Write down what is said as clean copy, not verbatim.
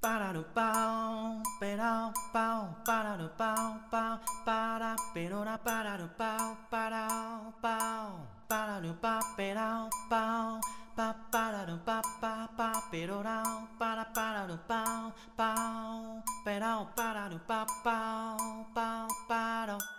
para no pau, pero pau, para no pau, pau, para, pero na para no pau, para no pa, pero pau, para no pa, pero na, para no pau, pero para no pa, pau, para.